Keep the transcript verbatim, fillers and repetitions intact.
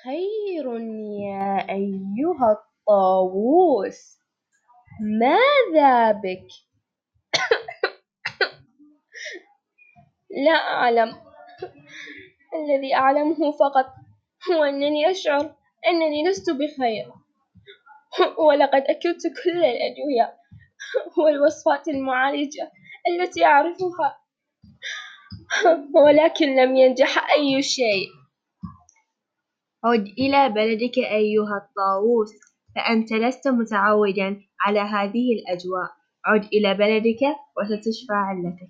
خير يا أيها الطاووس. ماذا بك؟ لا أعلم. الذي أعلمه فقط هو أنني أشعر أنني لست بخير، ولقد أكلت كل الأدوية والوصفات المعالجة التي أعرفها، ولكن لم ينجح أي شيء. عد إلى بلدك أيها الطاووس، فأنت لست متعودًا على هذه الأجواء. عد إلى بلدك وستشفى علتك.